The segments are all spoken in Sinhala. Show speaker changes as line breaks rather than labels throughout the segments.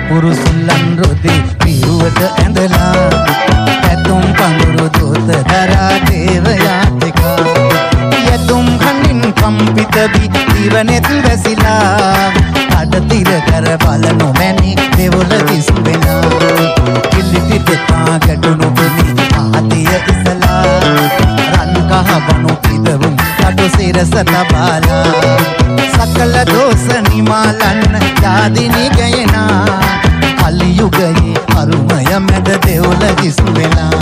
කපුරු සුල්ලන් රොදේ පිරුවට ඇඳලා ඇතුම් පඳුරු දෝත දරා දේවයාතිකා යතුම් කණින් කම්පිත වී දිවනෙත් වැසිලා අඩතිර කර බල නොමැනි දෙවොල කිසු වෙලා කිලිටි දෙපා ගැටුණු පුනි ආතිය ඉසලා රන් කහ බණු පිදවුම් කටු සිරස තබාලා සකල දෝෂ නිමාලන්න යාදිනි ගයනා කලියුගයේ අරුමය මැද දෙවොල කිසු වෙලා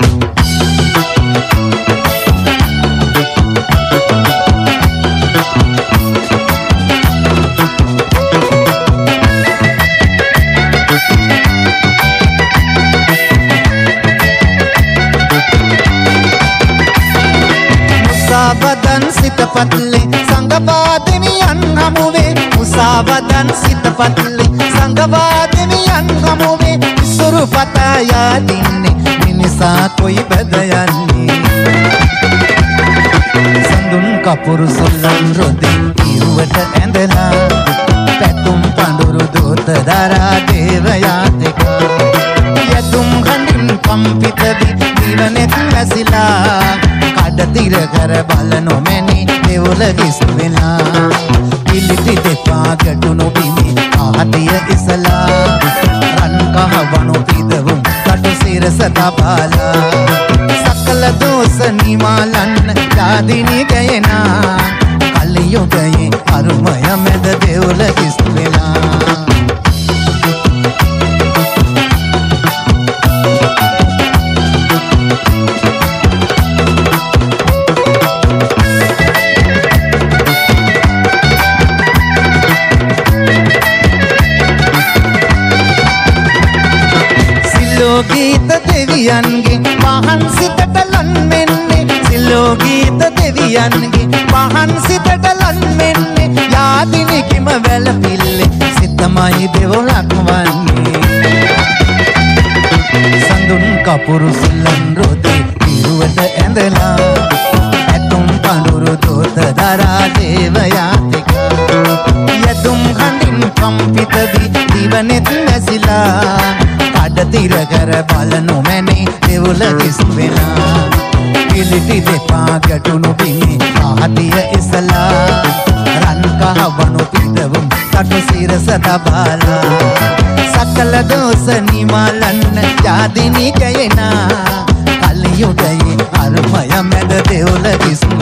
මුසාවදන් සිතපත්ලේ සංගපාදෙමියන් හමුවේ මුසාවදන් සිතපත්ලේ සංගපාදෙමියන් හමුවේ ඉසුරු පතා යාදින්නේ මිනිසා කොයි බද යන්නේ සඳුන් කපුරු සොල්ලන් රොදේ ඉරුවට ඇඳලා පැතුම් පඳුරු දෝත දරා දේවයාතිකා යතුම් කණින් කම්පිත වී දිවනෙත් වැසිලා කඩතිර කර බල නොමැනි දෙවොල කිසු වෙලා පිලිටි දෙපා ගැටුණු බිමි ආතිය ඉසලා රන් කහ වණු පිදවුම් කටු සිරස තබාලා සකල දෝෂ නිමාලන්න යාදිනි ගයනා කලියුගයේ අරුමය මැද දෙවොල කිසු වෙලා සිලෝගීත දෙවියන්ගේ පහන් සිතට ලන් වෙන්නේ සිලෝගීත දෙවියන්ගේ පහන් සිතට ලන් වෙන්නේ යාදිනි කිම වැළපිල්ලේ සිතමයි දෙවොලක් වන්නේ සඳුන් කපුරු සුල්ලන් රොදේ පිරුවට ඇඳලා ඇතුම් පඳුරු දෝත දරා දේවයාතිකා යතුම් කණින් කම්පිත වී දිවනෙත් වැසිලා අඩතිර කර බල නොමැනි දෙවොල කිසු වෙලා පිලිටි දෙපා ගැටුණු බිමි ආතිය ඉසලා රන් කහ වණු පිදවුම් කටු සිරස තබාලා සකල දෝෂ නිමාලන්න යාදිනි ගයනා කලියුගයේ අරුමය මැද දෙවොල කිසු